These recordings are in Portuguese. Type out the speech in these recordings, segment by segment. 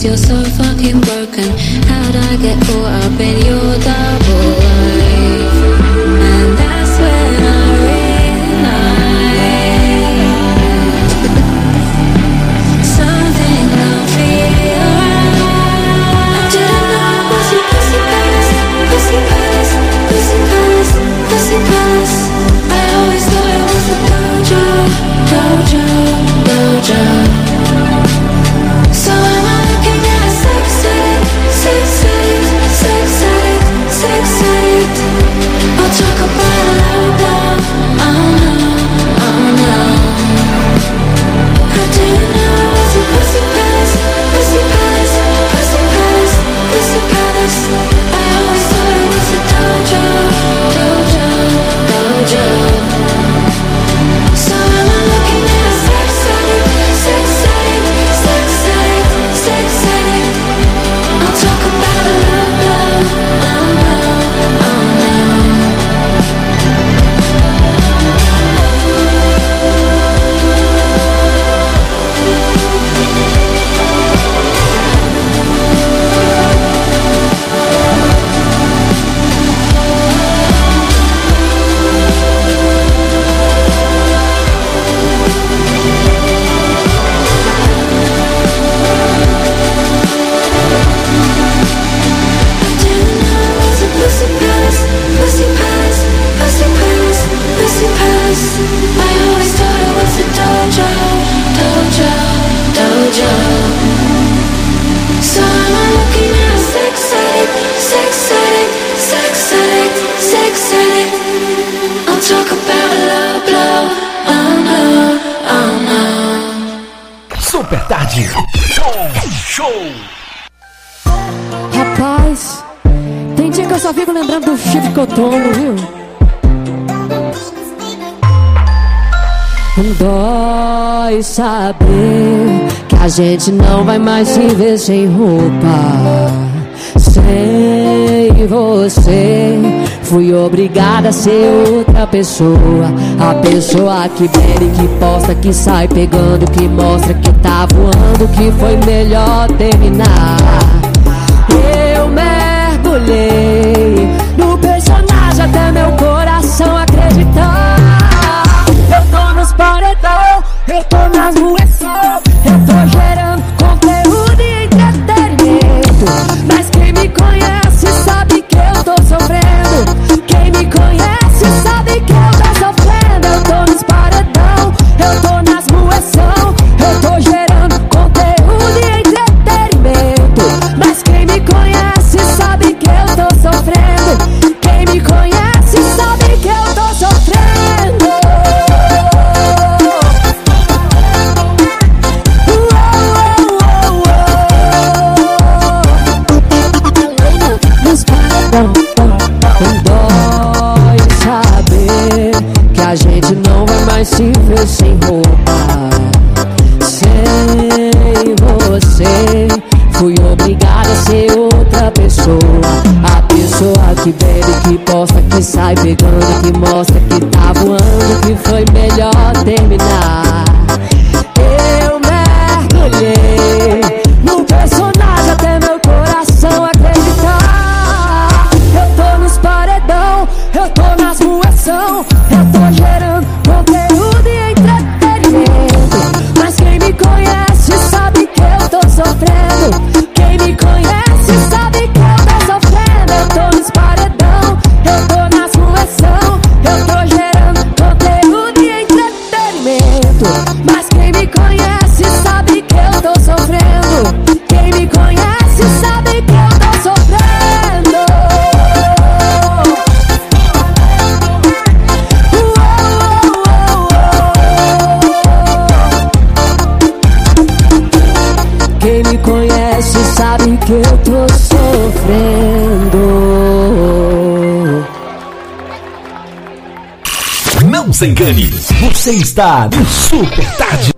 'cause you're so fucking broken. How'd I get caught up in your double life? And that's when I realized something don't feel right. I didn't know it was your pussy palace, pussy palace, pussy palace, pussy palace. I always thought it was a dojo, dojo, dojo. So am I looking at a sex addict, sex addict, sex addict, sex addict? I'll talk about a low blow, oh no, oh no. I didn't know it was a pussy palace, pussy palace, pussy palace, pussy palace. I always thought it was a dojo, dojo, dojo. So am I looking at a sex addict, sex addict, sex addict, sex addict? I'll talk about a low blow, oh no, oh no. Pussy palace, pussy palace, pussy palace, pussy palace. I always thought it was a dojo, dojo, dojo. So am I looking at a sex addict, sex addict, sex addict, sex addict? I'll talk about a low blow, oh no, oh no. Super Tarde Show. Rapaz, tem dia que eu só fico lembrando do chifre que eu tomo, viu? Dói saber que a gente não vai mais se ver sem roupa. Sem você, fui obrigada a ser outra pessoa. A pessoa que bebe, que posta, que sai pegando, que mostra que tá voando, que foi melhor terminar. Eu mergulhei no personagem até meu coração acreditar. Eu tô nos paredão, eu tô nas moeção, eu tô gerando conteúdo e entretenimento. Mas quem me conhece sabe que eu tô sofrendo. Quem me conhece sabe que eu tô sofrendo. Eu tô nos paredão, eu tô nas moeção, eu tô gerando conteúdo e entretenimento. Mas quem me conhece sabe que eu tô sofrendo. Quem me conhece sabe que eu tô sofrendo. Nos paredão, dói saber que a gente não vai mais se ver sem roupa. Sem você, fui obrigada a ser outra pessoa. A pessoa que bebe, que posta, que sai pegando, que mostra que tá voando, que foi melhor terminar. Eu mergulhei no personagem até meu coração acreditar. Eu tô nos paredão, eu tô nas moeção, eu tô gerando conteúdo e entretenimento. Mas quem me conhece sabe que eu tô sofrendo. Quem me conhece sabe que eu tô sofrendo. Eu tô nos paredão, eu tô nas moeção, eu tô gerando conteúdo e entretenimento. Mas quem me conhece sabe que eu tô sofrendo. Quem me conhece sabe que eu tô sofrendo. Quem me conhece sabe que eu tô sofrendo. Não se engane, você está no Super Tarde.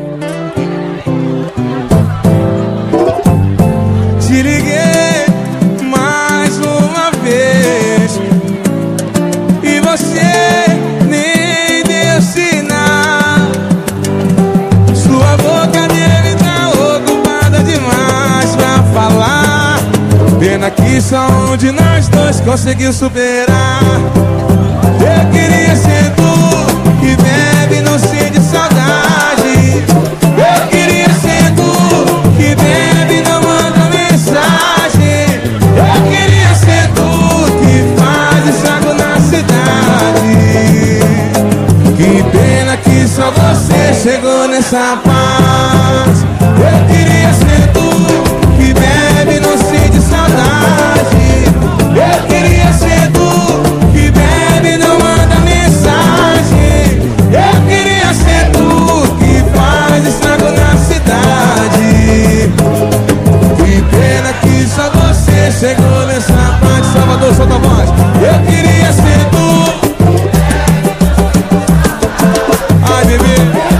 Te liguei mais uma vez e você nem deu sinal. Sua boca dele tá ocupada demais. que só um de nós dois conseguiu superar. Eu queria ser tu, que bebe e não sente saudade. Eu queria ser tu, que bebe e não manda mensagem. Eu queria ser tu, que faz estrago na cidade. Que pena que só você chegou nessa paz. Eu queria ser tu, que bebe e não sente saudade. Eu queria ser tu, que bebe e não manda mensagem. Eu queria ser tu, que faz estrago na cidade. Que pena que só você chegou nessa parte. Salvador, solta a voz. Eu queria ser tu. Ai, bebê,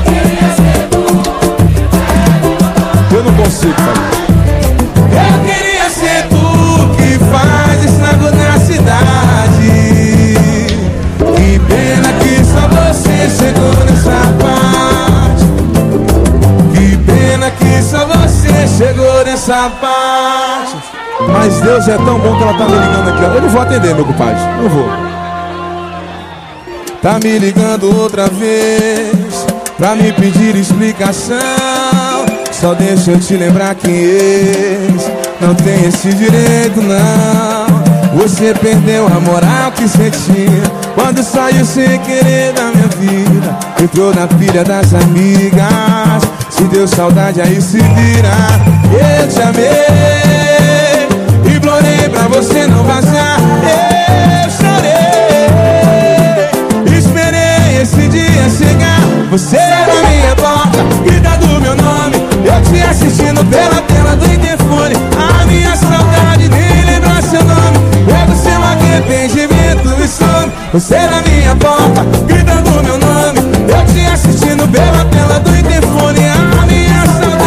eu não consigo fazer. Eu queria ser tu, que faz estrago na cidade. Que pena que só você chegou nessa parte. Que pena que só você chegou nessa parte. Mas Deus é tão bom que ela tá me ligando aqui, ó. Eu não vou atender, meu compadre, não vou. Tá me ligando outra vez pra me pedir explicação. Só deixa eu te lembrar que ex não tem esse direito, não. Você perdeu a moral que você tinha quando saiu sem querer da minha vida. Entrou na pilha das amigas. Se deu saudade aí se vira. Eu te amei, implorei pra você não vazar. Eu chorei, esperei esse dia chegar. Você na minha porta, gritando meu nome. Eu te assistindo pela tela do interfone. A minha saudade nem lembrar seu nome. Pego seu arrependimento e some. Você na minha porta, gritando meu nome. Eu te assistindo pela tela do interfone. A minha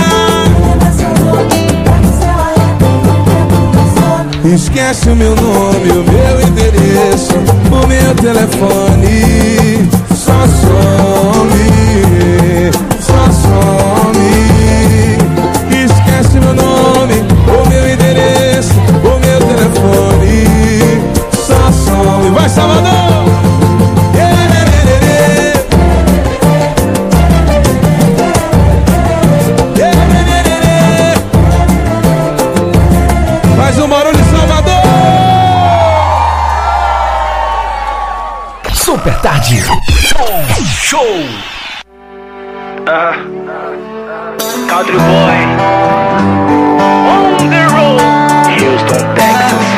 saudade. Esquece o meu nome, o meu endereço, o meu telefone. Só some, só some. Esquece meu nome, o meu endereço, o meu telefone. Só some. Vai, Salvador! Faz um barulho, Salvador! Super Tarde Show! Country boy on the road, Houston, Texas.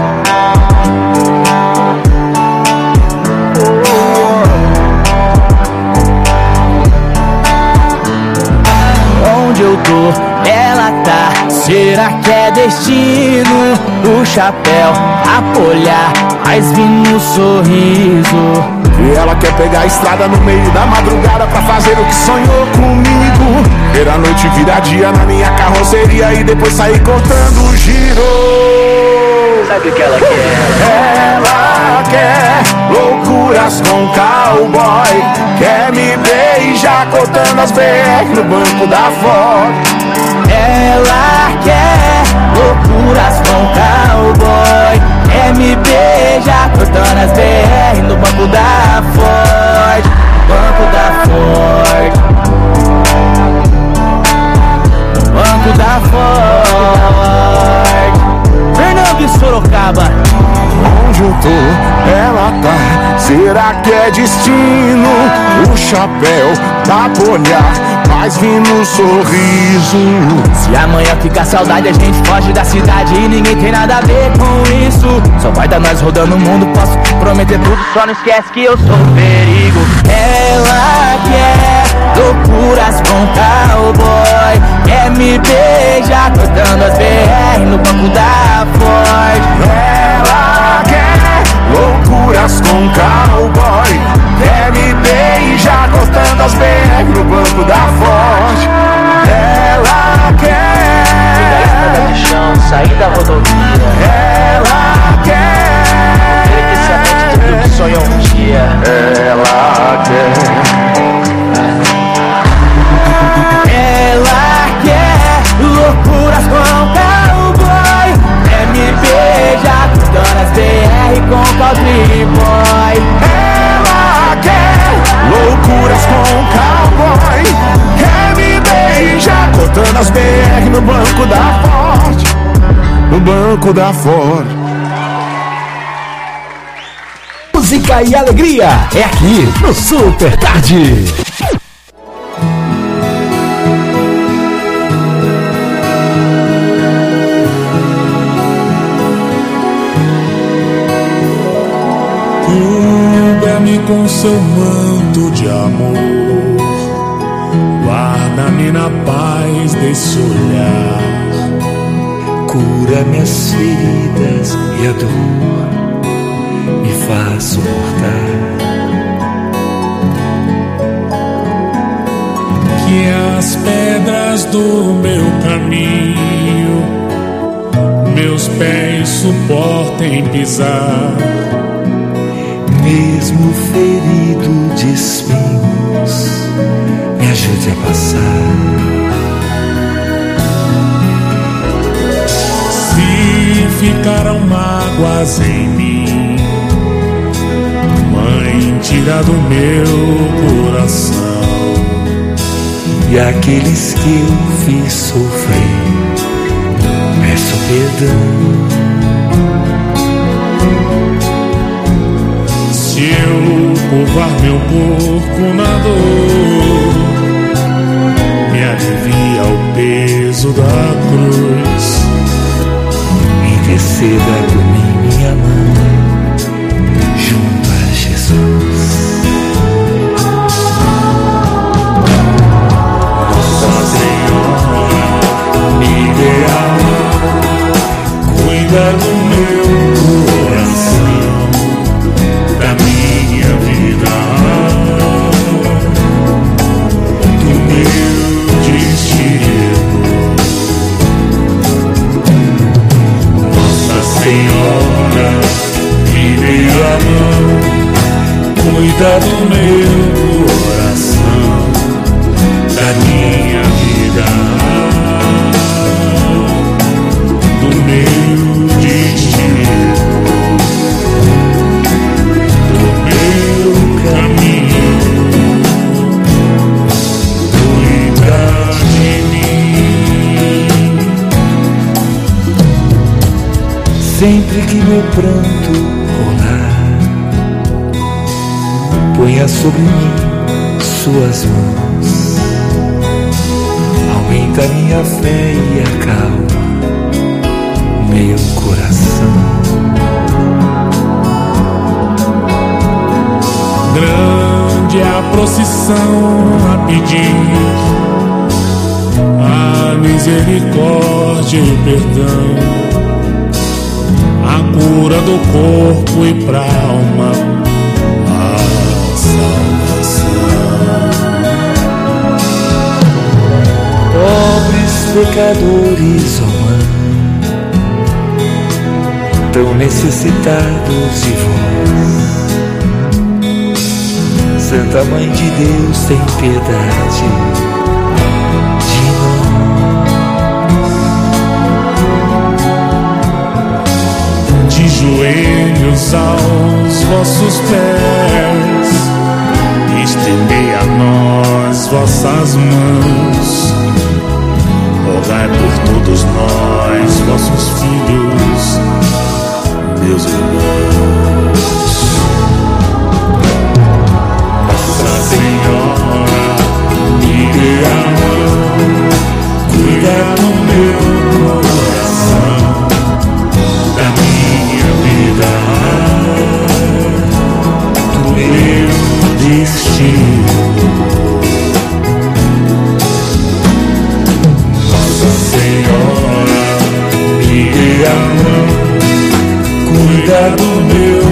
Onde eu tô, ela tá. Será que é destino? O chapéu, a olhar, mas vi no sorriso. E ela quer pegar a estrada no meio da madrugada pra fazer o que sonhou comigo. Ver a noite virar dia na minha carroceria e depois sair cortando o giro. Sabe o que ela quer? Ela quer loucuras com cowboy. Quer me beijar cortando as BR no banco da Ford. Ela quer loucuras com cowboy. Quer me beijar cortando as BR no banco da Ford. Banco da Ford. Banco da Ford. Fernando e Sorocaba. Onde eu tô, ela tá. Será que é destino? O chapéu dá pra olhar, mas vi no sorriso. Se amanhã ficar saudade, a gente foge da cidade e ninguém tem nada a ver com isso. Só vai dar nós rodando o mundo, posso prometer tudo, só não esquece que eu sou um perigo. Ela quer loucuras com cowboy. Quer me beijar cortando as BR no banco da Ford. Ela quer loucuras com cowboy. Quer me beijar cortando as BR no banco da Ford. Ela quer de chão, sair da rodovia. Ela quer Deliciamente tudo que sonhou um dia. Ela quer Ela quer loucuras com cowboy. Quer me beijar Banco da Ford. Música e alegria é aqui no Super Tarde. Cubra-me com seu manto de amor, guarda-me na paz desse olhar, cura minhas feridas e a dor me faz suportar. Que as pedras do meu caminho meus pés suportem pisar, mesmo ferido de espinhos, me ajude a passar. Se ficaram mágoas em mim, Mãe, tira do meu coração. E aqueles que eu fiz sofrer, peço perdão. Se eu curvar meu corpo na dor, me alivia o peso da cruz. Interceda por mim, minha mãe, junto a Jesus. Nossa Senhora, me dê a mão, cuida do meu coração, da minha vida, do meu destino. Nossa Senhora, me dê a mão, cuida do meu coração, da minha vida, do meu destino, do meu caminho, cuida de mim. Sempre que meu pranto rolar, ponha sobre mim suas mãos, aumenta minha fé e acalma meu coração. Grande é a procissão a pedir a misericórdia e o perdão, a cura do corpo e pra alma, a salvação. Pobres pecadores, ó Mãe, tão necessitados de vós. Santa Mãe de Deus, tem piedade de nós. De joelhos aos vossos pés, estendei a nós vossas mãos, rogai por todos nós, vossos filhos, meus irmãos. Nossa Senhora, me dê a mão, cuida do meu coração, da minha vida, do meu destino. Nossa Senhora, me dê a mão, cuida do meu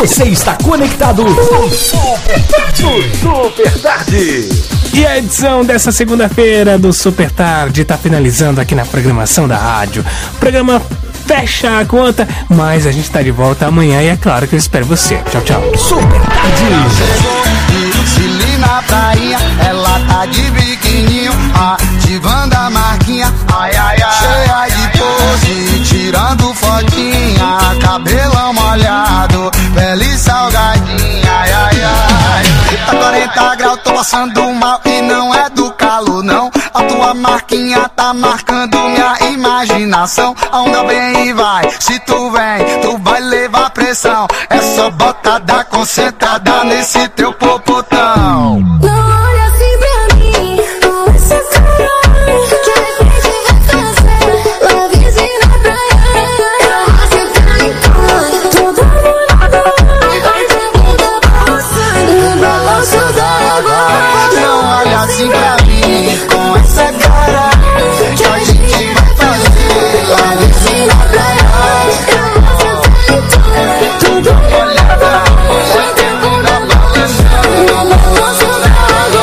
Você está conectado no Super Tarde. E a edição dessa segunda-feira do Super Tarde tá finalizando aqui na programação da rádio. O programa fecha a conta, mas a gente tá de volta amanhã e é claro que eu espero você. Tchau, tchau. Super Tarde. Se li na prainha, ela tá de biquininho, ativando a marquinha, ai, ai, ai, cheia de pose, tirando fotinha, cabelão molhado, pele salgadinha, ai, ai, ai. Tá 40 graus, tô passando mal e não é do calor, não. A tua marquinha tá marcando minha imaginação. A onda vem e vai, se tu vem, tu vai levar pressão. É só botada concentrada nesse teu popotão. Não olha assim pra mim, com essa cara, que a gente vai fazer lovezinho na praia. Eu vou sentar em casa, toda molhada, vai ter bunda balançando no balanço da água. Não olha assim pra mim, com essa cara, que a gente vai fazer lovezinho na praia. Eu vou sentar em casa, toda molhada, vai ter bunda balançando no balanço da água.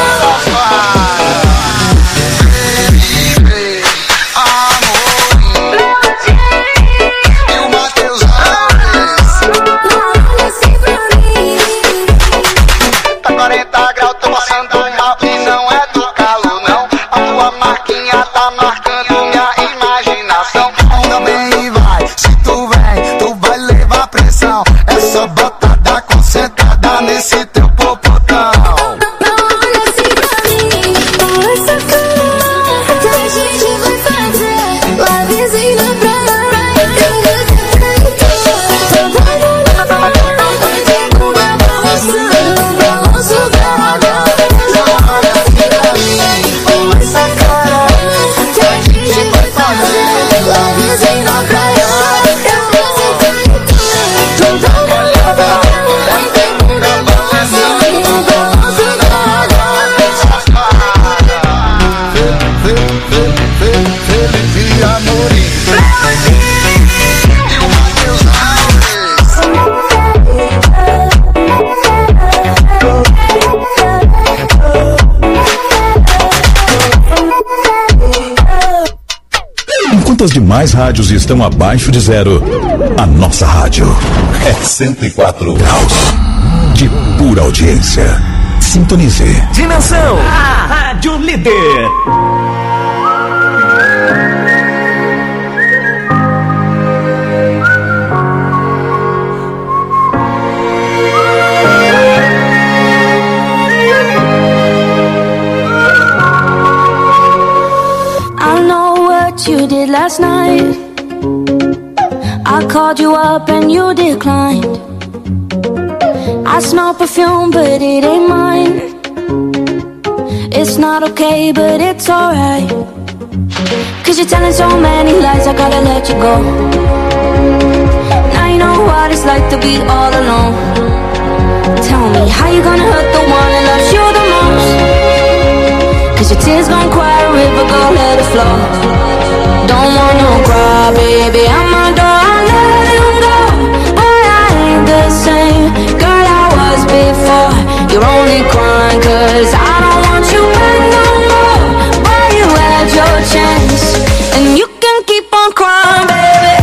E o Matheus Alves. Não olha assim pra mim. Tá 40 graus, tô passando mal e não é do calor, não. A tua marquinha tá marcando minha imaginação. A onda vem e vai, se tu vem, tu vai levar pressão. É só botada concentrada nesse teu popotão. Não olha assim pra mim, com essa cara, que a gente vai fazer lovezinho na praia. Eu vou sentar em casa, toda molhada, vai ter bunda balançando no balanço da água. Não olha assim pra mim, com essa cara, Que a gente vai fazer lovezinho na praia. Eu vou sentar em casa, toda molhada, vai ter bunda balançando no balanço da água. Felipe Amorim. E o Matheus Alves. Enquanto as demais rádios estão abaixo de zero, a nossa rádio é 104 graus de pura audiência. Sintonize. Dimensão, a Rádio Líder. I know what you did last night. I called you up and you declined. I smell perfume, but it ain't mine. It's not okay, but it's alright. Cause you're telling so many lies, I gotta let you go. Now you know what it's like to be all alone. Tell me, how you gonna hurt the one that loves you the most? Cause your tears gon' cry a river, go let it flow. Don't wanna cry, baby, I'm a door, I'll let him go. Boy, I ain't the same girl I was before. You're only crying cause I don't want you back no more. Boy, you had your chance, and you can keep on crying, baby.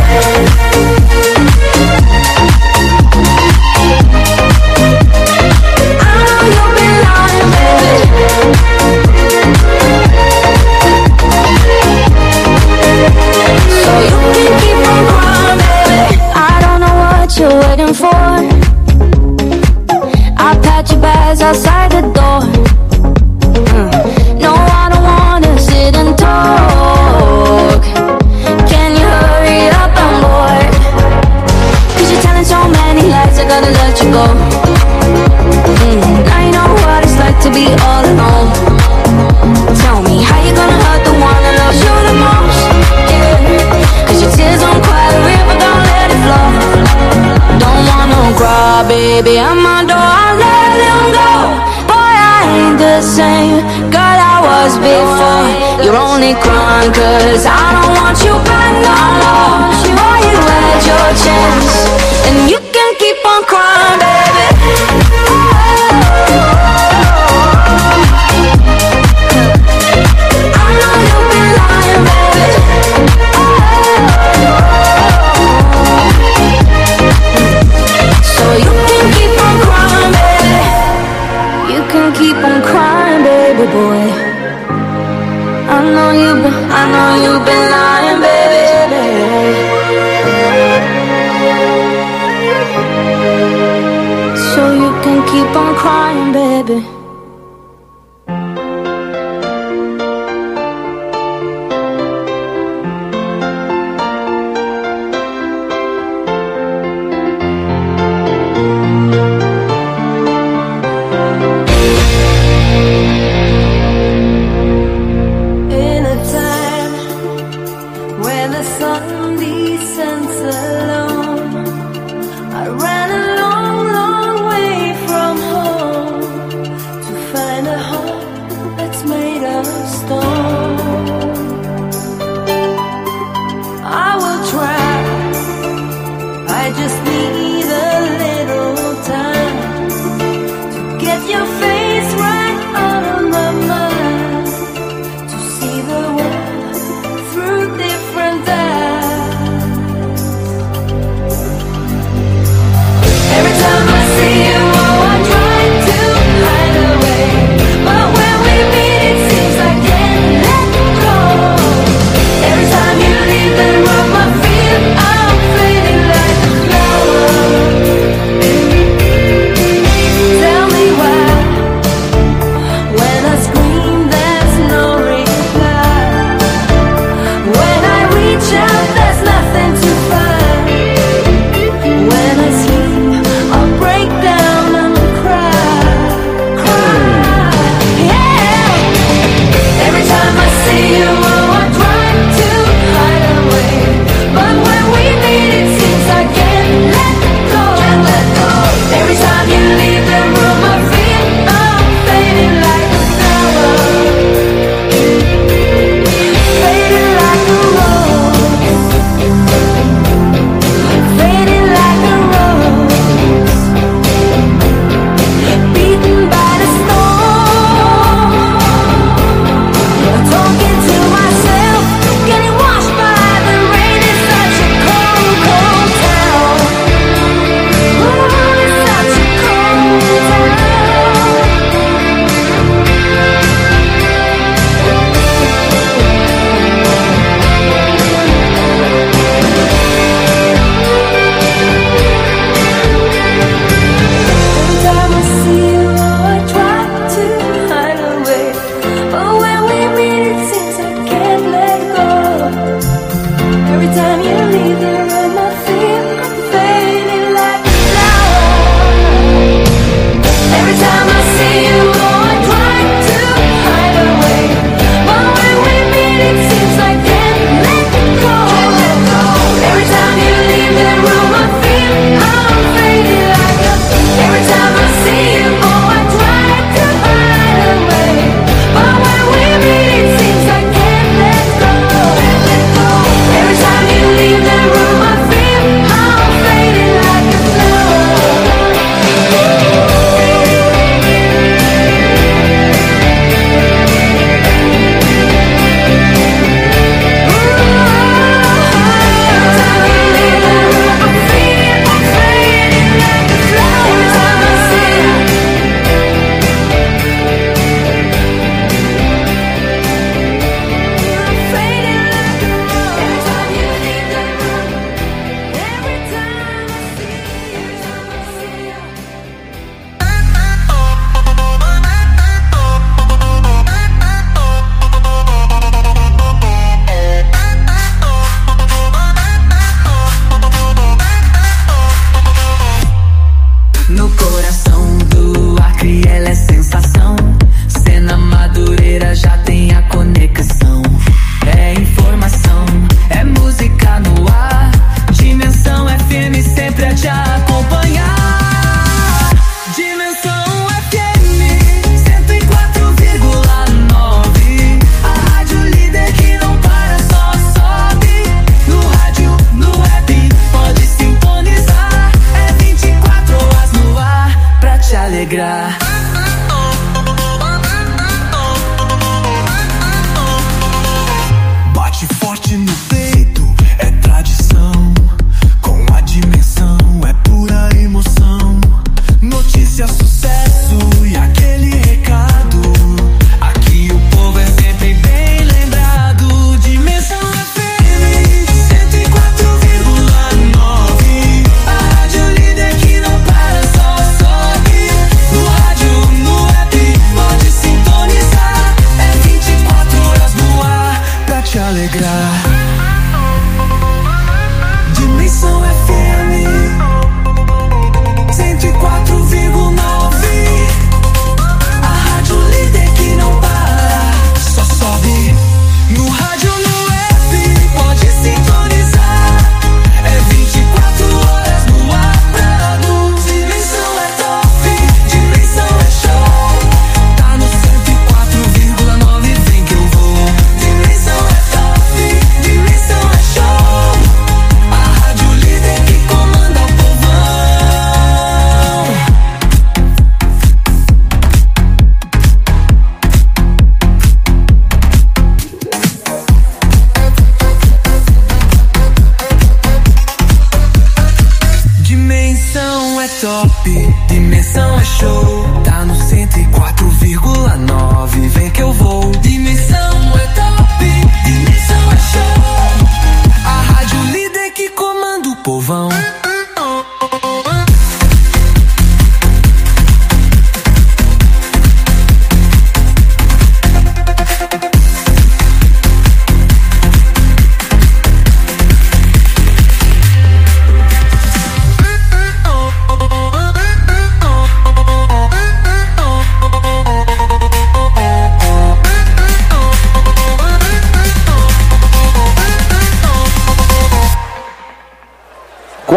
I know you've been lying, baby. So you can keep on crying, baby. I don't know what you're waiting for. I pat your bags outside the door. No, I don't wanna sit and talk. Can you hurry up, I'm bored. Cause you're telling so many lies, I gotta let you go. Now you know what it's like to be all alone. Tell me, how you gonna hurt the one that loves you the most? Yeah. Cause your tears don't cry, the river don't let it flow. Don't wanna cry, baby, I'm a door, I'll let him go. Boy, I ain't the same girl I was before. You're only crying cause I don't want you back no more. Boy, you had your chance, and you can keep on crying, baby. I know you've been lying, baby. So you can keep on crying, baby. You can keep on crying, baby boy. I know you've been lying, baby. So you can keep on crying, baby. In a time when the sun descends alone, I ran a long, long way from home to find a home that's made of stone. I will try, I just need a little time to get your face right out of my mind, to see the world through different eyes. Every time I see you, oh, I try to hide away, but when we meet, it seems I can't let go. Every time you leave the room, I feel I'm fading like a flower. Tell me why.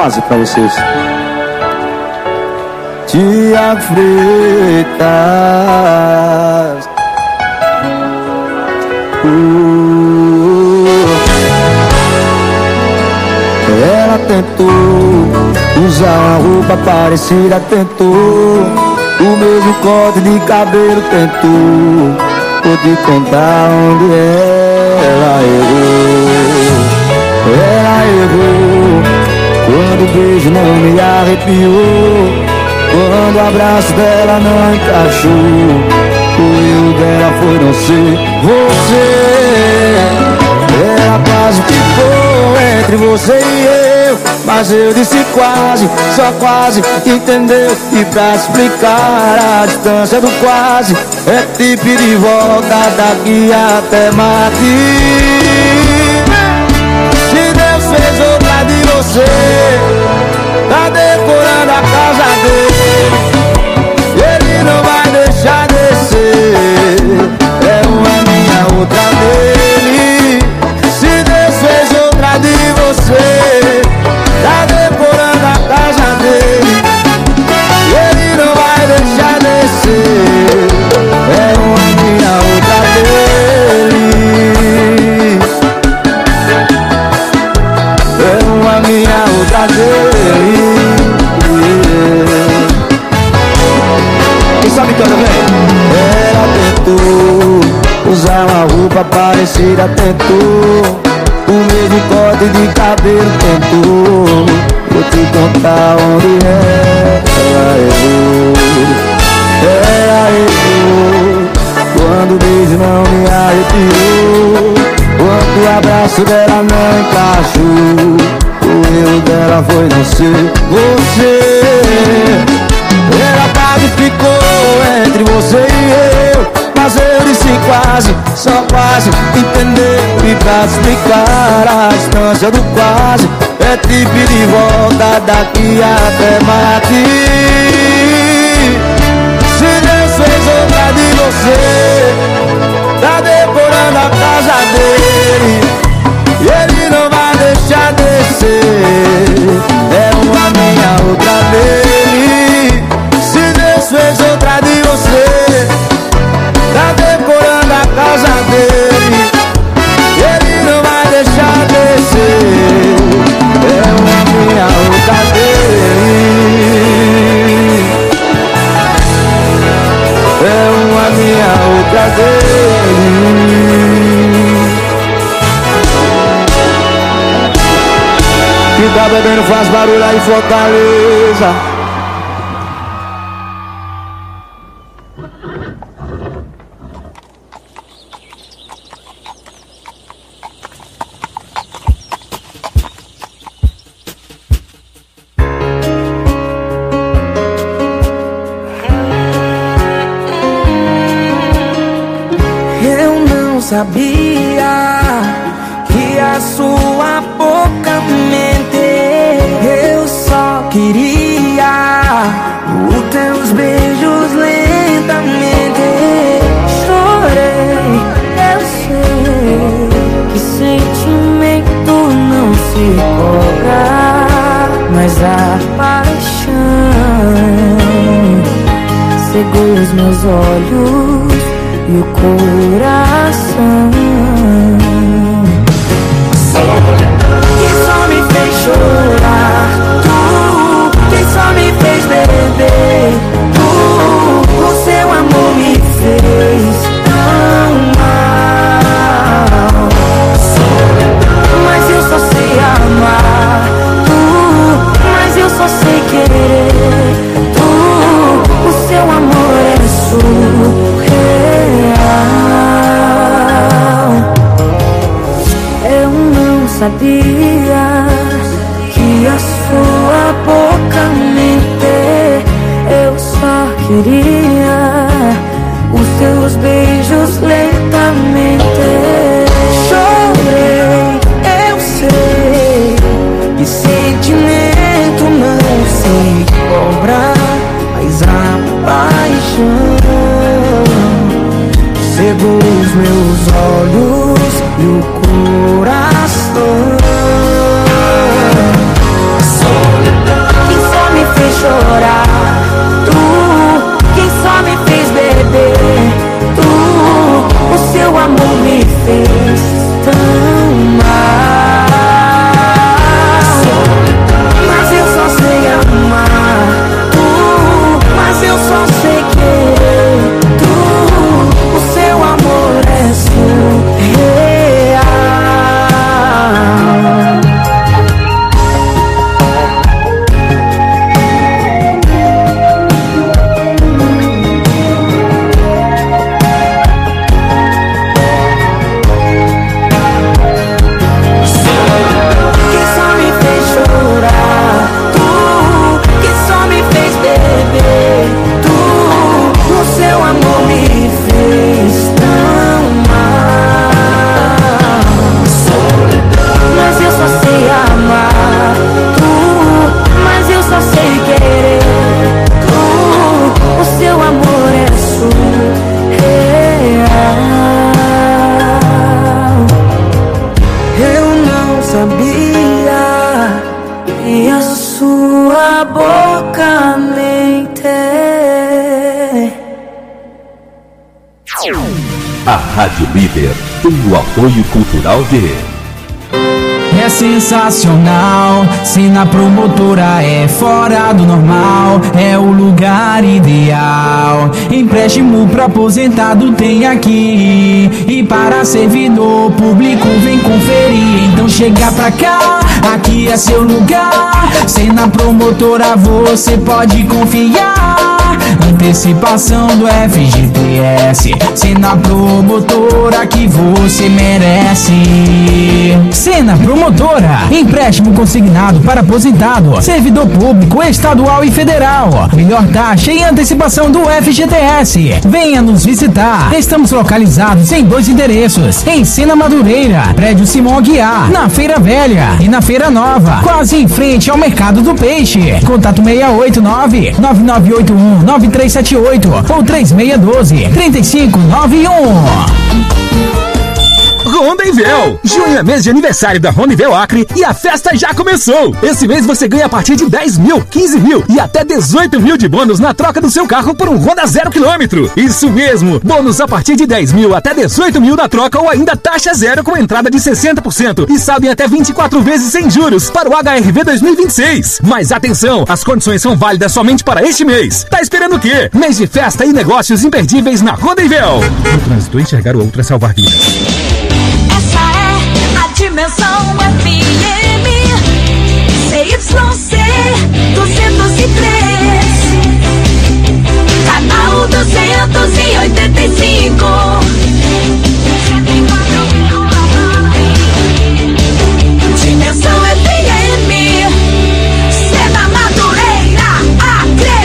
fazer pra vocês. Tiago Freitas. Ela tentou usar uma roupa parecida, tentou o mesmo corte de cabelo, tentou. Vou te contar onde ela errou. Ela errou quando o beijo não me arrepiou, quando o abraço dela não encaixou. O erro dela foi não ser você. Ela quase ficou entre você e eu, mas eu disse quase, só quase, entendeu? E pra explicar a distância do quase, é te pedir de volta daqui até Marte. Se Deus fez outra de você, tá decorando a casa dele, ele não vai deixar descer. É uma minha, outra dele. Se Deus fez outra de você, tá decorando a casa dele, ele não vai deixar descer. É uma minha, outra dele. É uma minha, outra dele. Quem sabe canta bem? Ela tentou usar uma roupa parecida, tentou o mesmo corte de cabelo, tentou. Vou te contar onde ela errou. Ela errou quando o beijo não me arrepiou, quando o abraço dela não encaixou. O erro dela foi não ser você. Ela quase ficou entre você e eu, mas eu disse quase, só quase, entendeu? E pra explicar a distância do quase, é te pedir de volta daqui até Marte. Se Deus fez outra de você, tá decorando a casa dele, e ele não vai deixar descer. É uma minha, outra dele. Se Deus fez outra de você, tá decorando a casa dele, ele não vai deixar descer. É uma minha, outra dele. É uma minha, outra dele. Quem tá bebendo faz barulho aí, Fortaleza. Sabia que a sua boca mente, eu só queria os teus beijos lentamente. Chorei, eu sei que sentimento não se cobra, mas a paixão cegou os meus olhos e o coração, que só me fez chorar, tu, que só me fez beber, tu, o seu amor me fez tão mal. Mas eu só sei amar, tu, mas eu só sei querer, tu, o seu amor é surreal. Eu não sabia que a sua boca mente, eu só queria os teus beijos lentamente. Chorei, eu sei que sentimento não se cobra, mas a paixão cegou os meus olhos e o coração. A Rádio Líder tem o apoio cultural de... É sensacional, se na promotora é fora do normal, é o lugar ideal. Empréstimo pra aposentado tem aqui, e para servidor público vem conferir. Então chega pra cá, aqui é seu lugar. Se na promotora você pode confiar. Antecipação do FGTS, se na promotora que você merece. Sena Promotora, empréstimo consignado para aposentado, servidor público, estadual e federal. Melhor taxa e antecipação do FGTS. Venha nos visitar. Estamos localizados em 2 endereços: em Sena Madureira, prédio Simão Aguiar, na Feira Velha, e na Feira Nova, quase em frente ao Mercado do Peixe. Contato 689-9981-9378 ou 3612-3591. Rondevel! Junho é mês de aniversário da Rondevel Acre e a festa já começou! Esse mês você ganha a partir de 10 mil, 15 mil e até 18 mil de bônus na troca do seu carro por um Honda 0 km. Isso mesmo! Bônus a partir de 10 mil até 18 mil na troca ou ainda taxa zero com entrada de 60% e saldo em até 24 vezes sem juros para o HRV 2026. Mas atenção, as condições são válidas somente para este mês. Tá esperando o quê? Mês de festa e negócios imperdíveis na Rondevel. No trânsito, enxergar o outro é salvar vidas. Dimensão FM CYC 203 Canal 285 Dimensão FM Sena Madureira Acre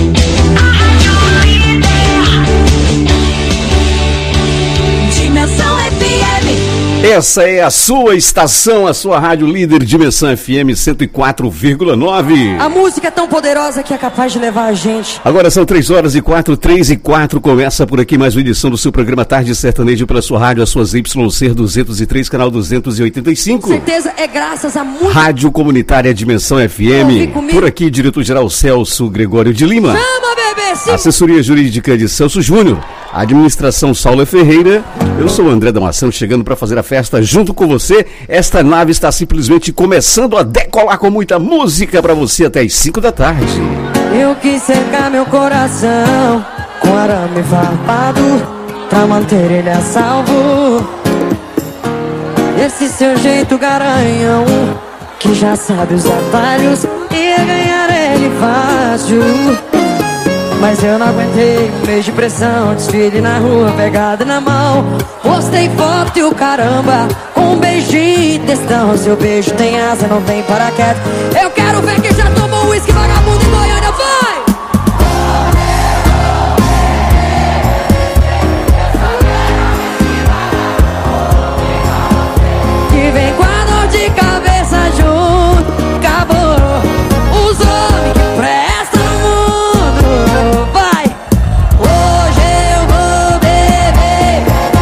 Dimensão FM. Essa é a sua estação, a sua rádio líder, Dimensão FM 104,9. A música é tão poderosa que é capaz de levar a gente. Agora são 3h04, começa por aqui mais uma edição do seu programa Tarde Sertanejo pela sua rádio, as suas YC 203, canal 285. Com certeza é graças a música. Rádio Comunitária Dimensão FM. Por aqui, diretor-geral Celso Gregório de Lima. Chama, bebê, sim. Assessoria Jurídica de Celso Júnior. Administração Saulo Ferreira. Eu sou o André Damasceno, chegando para fazer a festa junto com você. Esta nave está simplesmente começando a decolar com muita música para você até as 5 da tarde. Eu quis cercar meu coração com arame farpado pra manter ele a salvo. Esse seu jeito garanhão, que já sabe os atalhos, ia ganhar ele fácil. Mas eu não aguentei um mês de pressão, desfile na rua, pegada na mão. Postei foto e o caramba, com um beijinho e textão. Seu beijo tem asa, não tem paraquedas. Eu quero ver quem já tomou uísque vagabundo em Goiânia, vai! Que vem com a dor de cabeça junto, acabou. Os homens que prestam no mundo, vai! Hoje eu vou beber.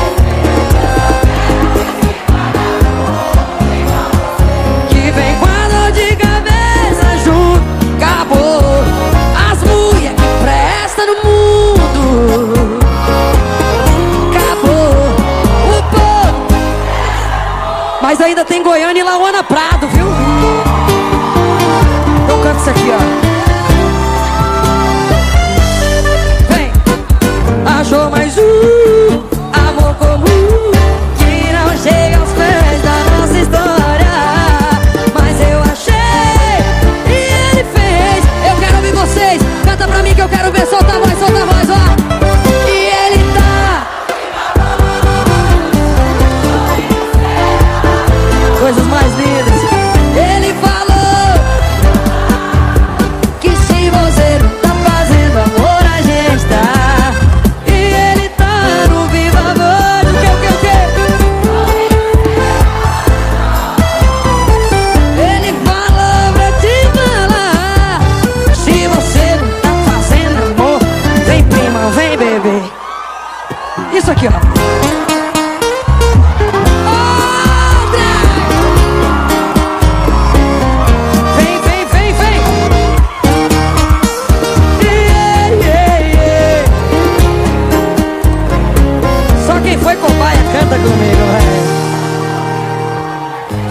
Que vem com a dor de cabeça junto, acabou. As mulheres que prestam no mundo, acabou. O povo. Mas ainda tem Goiânia e Lauana Prado, viu? Então canta isso aqui, ó. Vem! Achou mais um amor comum que não chega aos pés da nossa história. Mas eu achei e ele fez. Eu quero ouvir vocês. Canta pra mim que eu quero ver. Solta a voz, ó. E ele tá. Coisas mais lindas. Ele falou que se você não tá fazendo amor, a gente tá. E ele tá no viva voz. O que? Ele falou pra te falar: se você não tá fazendo amor, vem prima, vem bebê. Isso aqui, ó.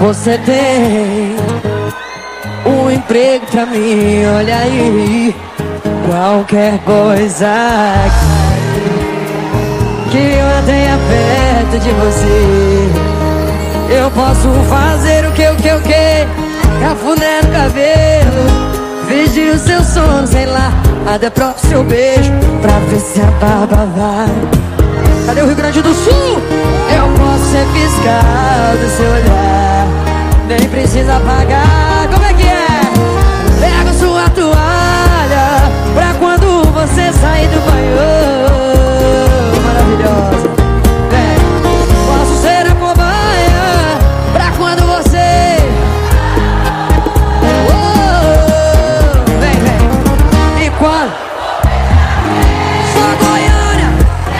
você tem um emprego pra mim, olha aí. Qualquer coisa que eu mantenha perto de você, eu posso fazer o que? Cafuné no cabelo, vigir o seu sono, sei lá, até próprio seu beijo, pra ver se a barba vai. Cadê o Rio Grande do Sul? Eu posso ser fiscal do seu olhar, nem precisa pagar. Como é que é? Pega sua toalha pra quando você sair do banho. Maravilhosa. Vem. Posso ser a cobaia pra quando você... Vem, vem. E quando? Só Goiânia.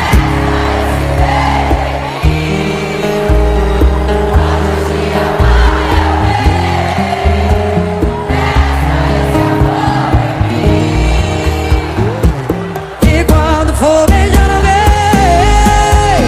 E quando for beijar alguém,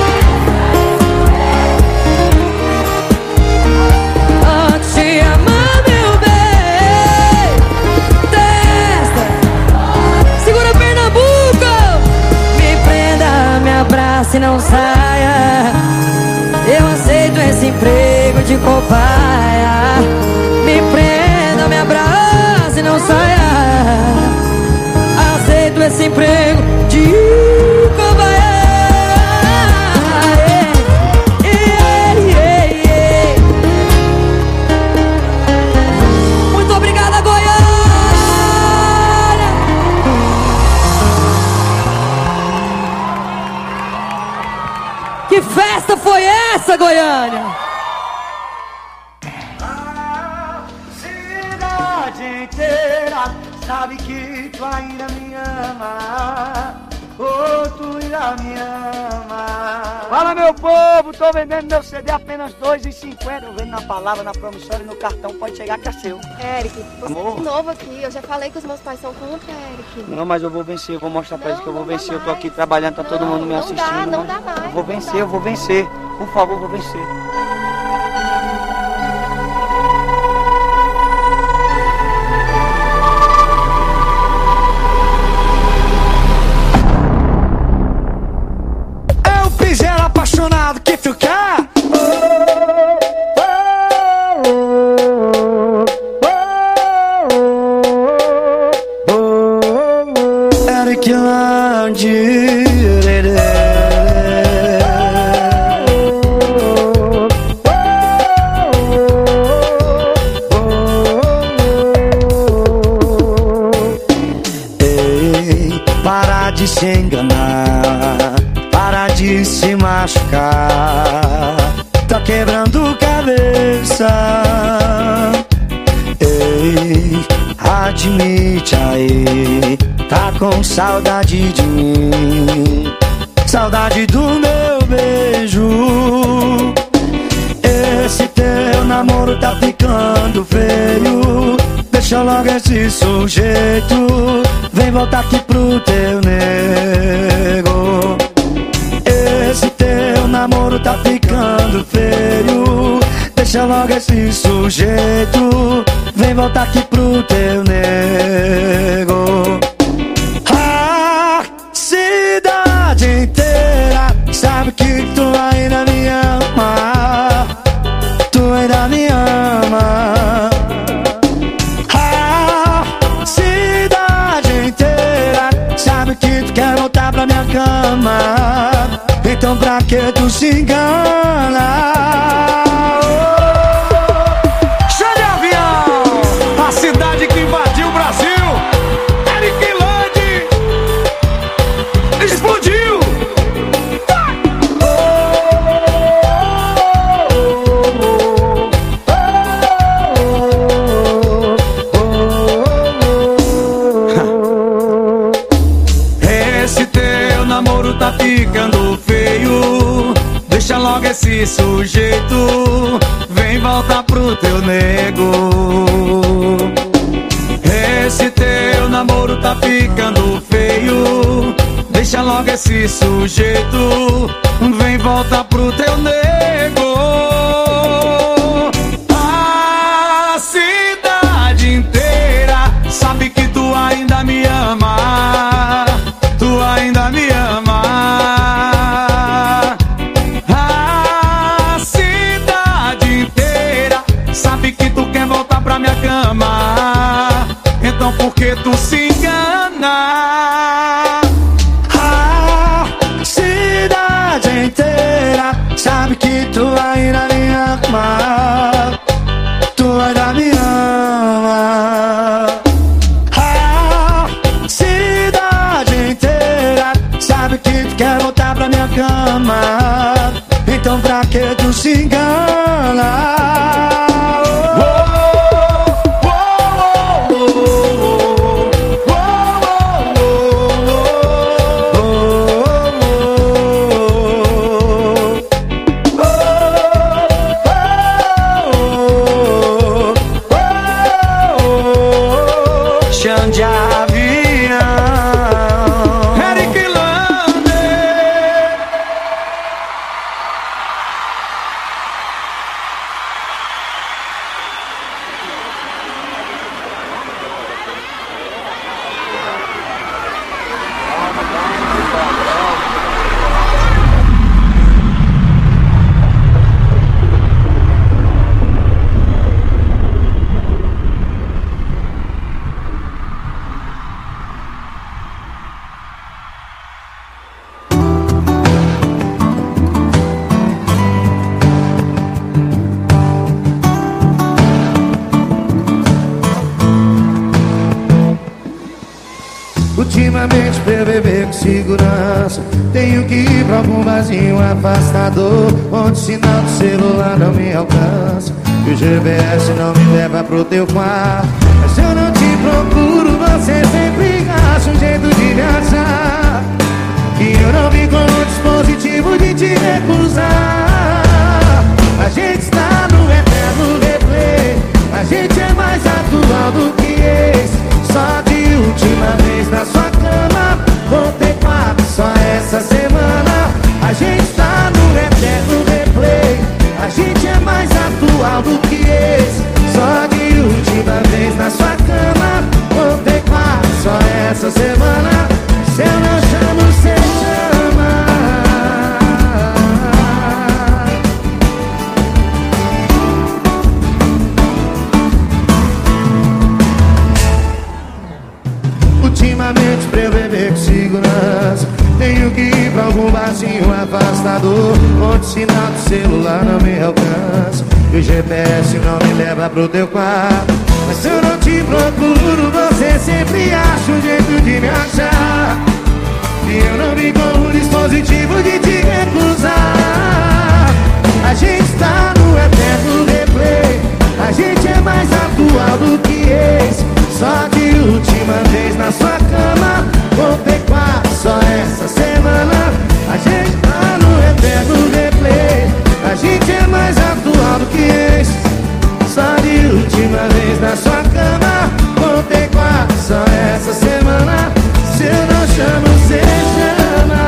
antes de amar, meu bem, testa, segura Pernambuco, me prenda, me abraça e não saia. Eu aceito esse emprego de cobaia. Me prenda, me abraça e não saia. Aceito esse emprego de cobaia. Muito obrigada, Goiânia. Que festa foi essa, Goiânia? Cidade inteira sabe que tu ainda me ama. Oh, tu ainda me ama. Fala, meu povo, tô vendendo meu CD apenas R$2,50. Eu vendo na palavra, na promissória e no cartão, pode chegar que é seu. Eric, você Amor? é de novo aqui. Eu já falei que os meus pais são contra, Eric. Não, mas eu vou vencer, eu vou mostrar pra eles que eu vou vencer. Eu tô aqui trabalhando, tá todo mundo me assistindo. Não dá mais. Eu vou vencer, eu vou vencer. Por favor, eu vou vencer. É o piseiro apaixonado que tu quer. Eric Landi. Ei, para de se enganar, para de se machucar, tá quebrando cabeça. Ei, admite aí, tá com saudade de mim, saudade do meu beijo. Esse teu namoro tá ficando feio, deixa logo esse sujeito, vem voltar aqui pro teu nego. Esse teu namoro tá ficando feio, deixa logo esse sujeito, vem voltar aqui pro teu nego. A cidade inteira sabe que tu ainda me ama, tu ainda me ama. A cidade inteira sabe que tu quer voltar pra minha cama, então pra que tu se engana? Show de avião! A cidade que invadiu o Brasil, Eric Landi, explodiu! Esse teu namoro tá ficando feio, deixa logo esse sujeito, vem voltar pro teu nego. Esse teu namoro tá ficando feio, deixa logo esse sujeito, vem voltar pro teu nego. cama. Então pra que tu se engana? Chão de avião. Eric Lander. Ultimamente pra beber com segurança, tenho que ir pra algum barzinho afastador, onde o sinal do celular não me alcança e o GPS não me leva pro teu quarto. Mas se eu não te procuro, você sempre acha um jeito de me achar, que eu não vim com o dispositivo de te recusar. A gente está no eterno replay, a gente é mais atual do que ex. Só de última vez na sua cama, contei 4 só essa semana. A gente tá no eterno replay, a gente é mais atual do que esse. Só de última vez na sua cama, contei 4 só essa semana. Se eu não chamo, cê chama. Ultimamente pra eu beber com segurança, tenho que ir pra algum barzinho afastador, onde o sinal do celular não me alcança e o GPS não me leva pro teu quarto. Mas se eu não te procuro, você sempre acha um jeito de me achar, e eu não vim com o dispositivo de te recusar. A gente tá no eterno replay, a gente é mais atual do que ex. Só de última vez na sua cama, contei 4 só essa semana. A gente tá no eterno replay, a gente é mais atual do que ex. Só de última vez na sua cama, contei 4 só essa semana. Se eu não chamo, cê chama.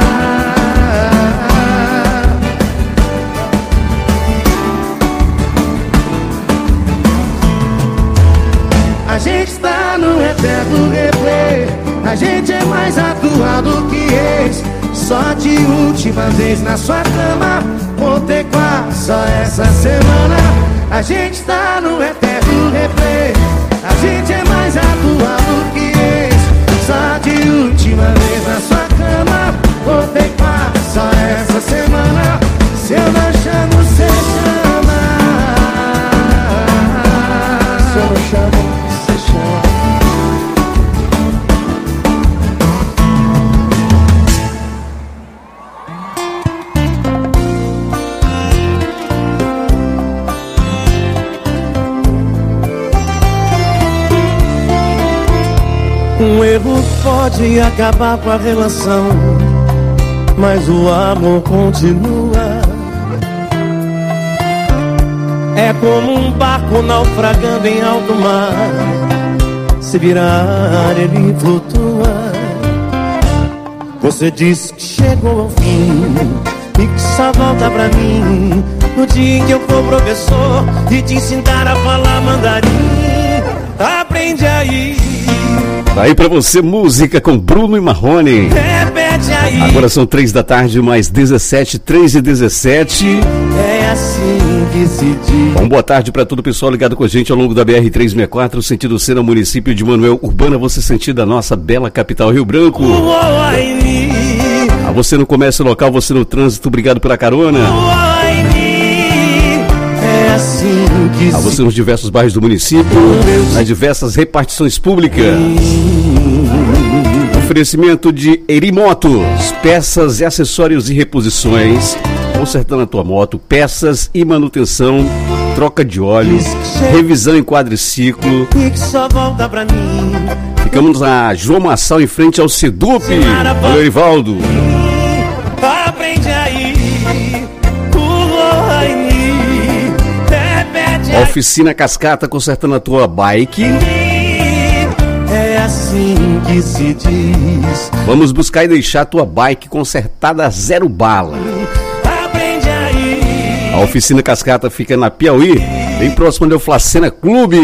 A gente está no eterno replay, a gente é mais atual do que ex. Só de última vez na sua cama, contei 4 só essa semana. A gente está no eterno replay, a gente é mais atual do que ex. Só de última vez na sua cama, contei 4 só essa semana. Se eu não chamo, cê chama. Se eu não chamo, um erro pode acabar com a relação, mas o amor continua. É como um barco naufragando em alto mar, se virar ele flutua. Você diz que chegou ao fim e que só volta pra mim no dia em que eu for professor e te ensinar a falar mandarim. Aprende aí. Tá aí pra você, música com Bruno e Marrone. Repete aí. Agora são 3 da tarde, mais 17, 3 e 17. É assim que se diz. Bom, boa tarde pra todo o pessoal ligado com a gente ao longo da BR-364, sentido Sena, município de Manoel Urbana, você sentido a nossa bela capital Rio Branco. A você no comércio local, você no trânsito, obrigado pela carona. É assim que a você nos diversos bairros do município, nas diversas repartições públicas. Oferecimento de Erimotos, peças e acessórios e reposições. Consertando a tua moto, peças e manutenção, troca de óleo, revisão em quadriciclo. Só volta pra mim. Ficamos na João Massal, em frente ao Sedup. Valeu, Erivaldo. Aprende aí. Oficina Cascata, consertando a tua bike. É assim que se diz. Vamos buscar e deixar a tua bike consertada zero bala. Aprende aí. A Oficina Cascata fica na Piauí, bem próximo do Flacena Clube.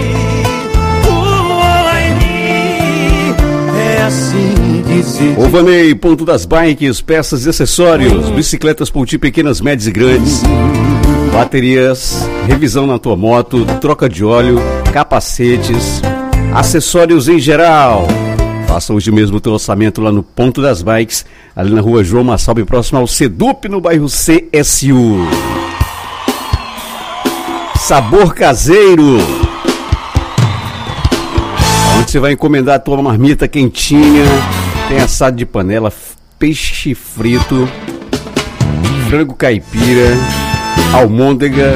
É assim que se diz. Ovanei, ponto das bikes, peças e acessórios, bicicletas Ponti pequenas, médias e grandes, baterias, revisão na tua moto, troca de óleo, capacetes, acessórios em geral. Faça hoje mesmo o teu orçamento lá no Ponto das Bikes, ali na rua João Massalbe, próximo ao Sedup, no bairro CSU. Sabor caseiro, onde você vai encomendar a tua marmita quentinha. Tem assado de panela, peixe frito, frango caipira, almôndega.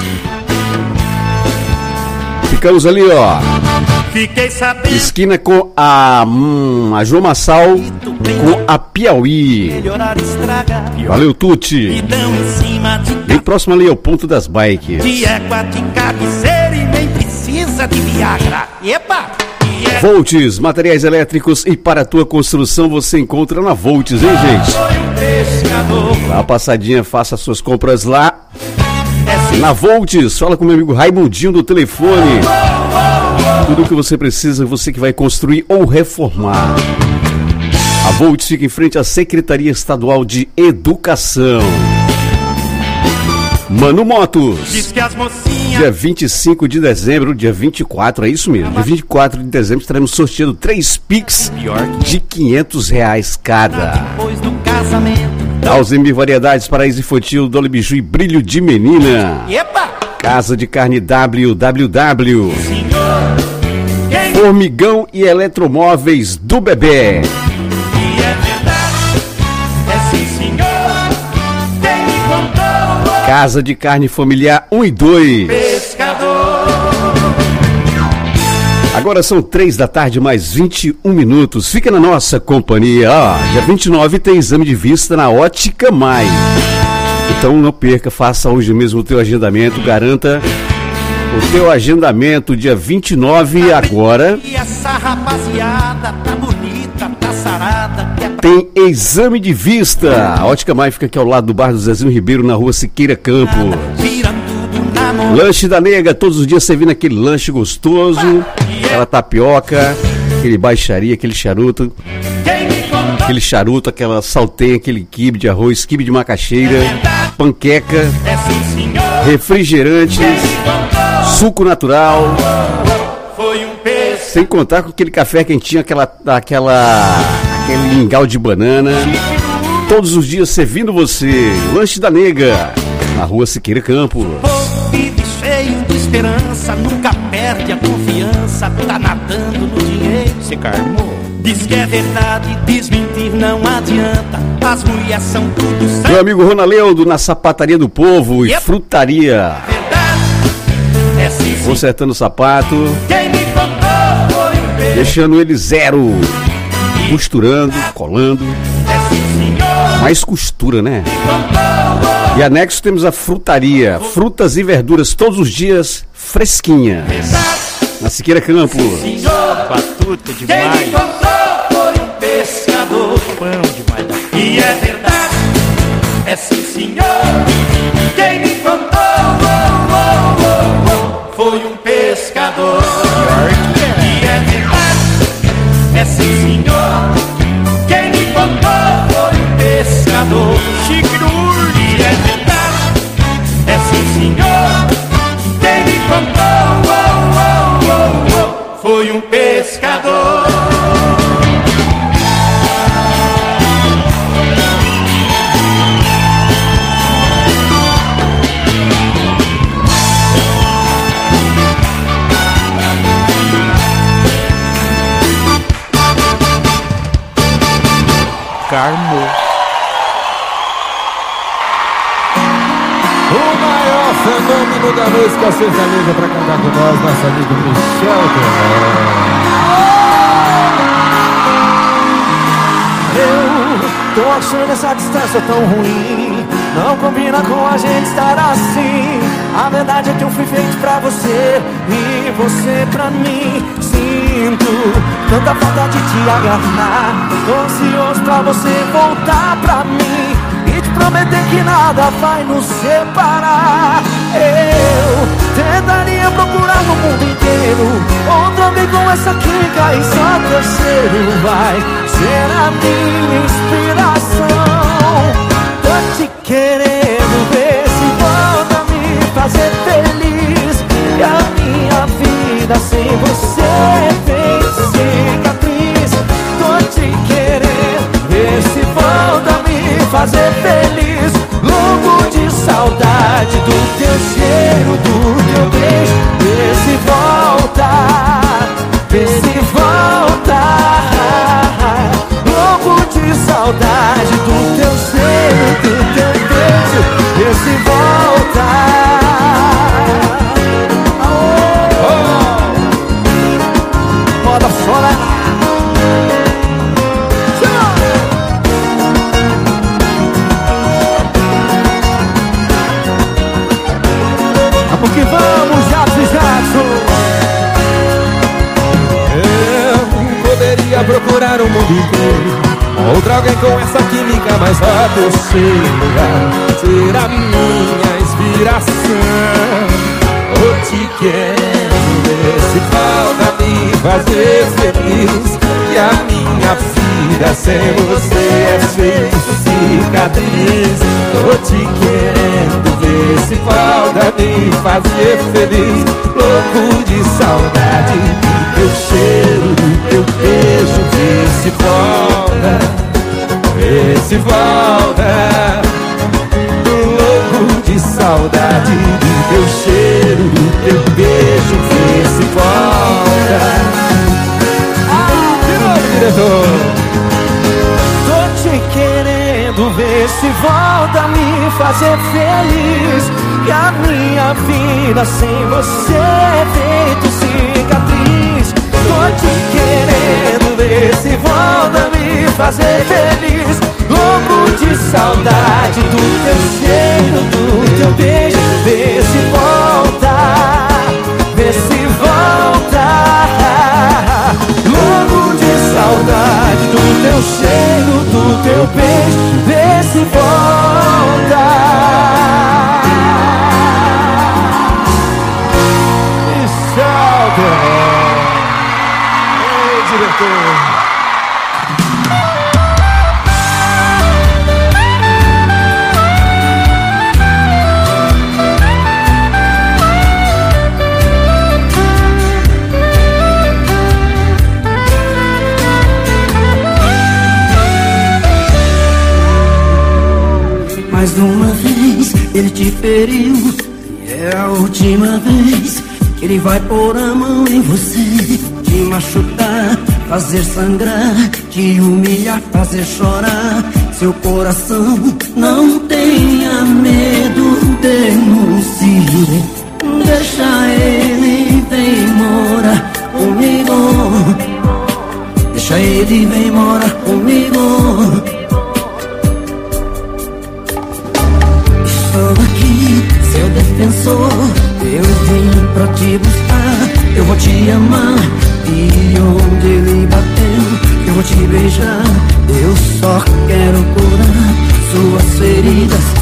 Ficamos ali, ó, esquina com a João Massal com a Piauí. Valeu, Tuti. Bem próximo ali ao Ponto das Bikes. De égua, de cabeceira e nem precisa de Viagra. Epa! Volts, materiais elétricos e para a tua construção você encontra na Volts, hein, gente? Dá uma passadinha, faça suas compras lá na Volts. Fala com meu amigo Raimundinho do telefone. Tudo o que você precisa, você que vai construir ou reformar. A Volts fica em frente à Secretaria Estadual de Educação. Mano Motos, dia 25 de dezembro, dia 24, é isso mesmo, dia 24 de dezembro estaremos sorteando 3 Pix de R$500 cada. Alzheimer Variedades, Paraíso Infantil, Dolly Biju e Brilho de Menina. Casa de Carne WWW. Formigão e Eletromóveis do Bebê. Casa de Carne Familiar 1 e 2. Agora são 3 da tarde, mais 21 minutos. Fica na nossa companhia. Dia 29 tem exame de vista na Ótica Mais. Então não perca, faça hoje mesmo o teu agendamento. Garanta o teu agendamento dia 29 agora. E essa rapaziada tá bonita, tá sarada. Tem exame de vista. A Ótica Mais fica aqui ao lado do bar do Zezinho Ribeiro, na rua Siqueira Campos. Lanche da Nega, todos os dias servindo aquele lanche gostoso, aquela tapioca, aquele baixaria, aquele charuto, aquela saltenha, aquele quibe de arroz, quibe de macaxeira, panqueca, refrigerantes, suco natural, sem contar com aquele café quentinho, aquele mingau de banana. Todos os dias servindo você. Lanche da Nega, na rua Siqueira Campos. Vive cheio de esperança, nunca perde a confiança, tá nadando no dinheiro. Se carmou. Diz que é verdade, desmentir não adianta. As mulheres são tudo sangue. Meu amigo Ronaldo, na Sapataria do Povo e Frutaria. Consertando o sapato, deixando ele zero, costurando, colando. Mais costura, né? E anexo temos a frutaria, frutas e verduras todos os dias, fresquinha. Na Siqueira Campos. Batuta demais. Quem me contou foi um pescador. Pão demais da... E é verdade, é sim senhor. Quem me contou foi um pescador. E é verdade, é sim senhor. Quem me contou foi um pescador. Chique no urso. E é verdade, é sim senhor. Quem me contou foi um pescador. O maior fenômeno da música sertaneja pra cantar com nós, nosso amigo Michel Teló. Eu tô achando essa distância tão ruim. Não combina com a gente estar assim. A verdade é que eu fui feito pra você e você pra mim. Sinto tanta falta de te agarrar. Tô ansioso pra você voltar pra mim e te prometer que nada vai nos separar. Eu tentaria procurar no mundo inteiro outro alguém com essa química e só terceiro vai ser a minha inspiração. Tô te querendo ver se volta a me fazer feliz. E a minha vida sem você fez cicatriz. Tô te querendo ver se volta a me fazer feliz. Louco de saudade do teu cheiro, do teu beijo. Vê se volta, vê se volta. Louco de saudade do teu cheiro, do teu beijo. Vê se volta. Moda fora. Porque vamos, Jackson. Eu poderia procurar o mundo inteiro outra alguém com essa química, mas só você ser a minha inspiração. Tô te querendo ver se falta me fazer feliz. E a minha vida sem você é feito cicatriz. Tô te querendo ver se falta me fazer feliz. Louco de saudade do teu cheiro, do teu beijo. Vê se volta, vê se volta. Louco de saudade do teu cheiro, do teu beijo. Vê se volta. Diretor, tô te querendo ver se volta a me fazer feliz. Que a minha vida sem você é feito cicatriz. Tô te querendo ver se volta a me fazer feliz. Louco de saudade do teu cheiro, do teu beijo. Vê se volta, vê se volta. Louco de saudade do teu cheiro, do teu beijo. Vê se volta. Michel Teló. Ei, diretor. Mais uma vez ele te feriu, e é a última vez que ele vai pôr a mão em você. Te machucar, fazer sangrar, te humilhar, fazer chorar. Seu coração não tenha medo, denuncie. Deixa ele, vem morar comigo. Deixa ele, vem morar comigo. Estou aqui, seu defensor. Eu vim pra te buscar. Eu vou te amar. E onde ele bateu, eu vou te beijar. Eu só quero curar suas feridas.